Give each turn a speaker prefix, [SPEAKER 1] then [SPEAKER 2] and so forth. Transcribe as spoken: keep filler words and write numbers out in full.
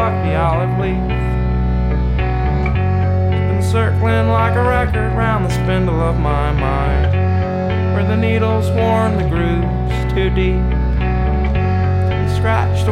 [SPEAKER 1] like the olive leaf. It's been circling like a record round the spindle of my mind, where the needle's worn the grooves too deep and scratched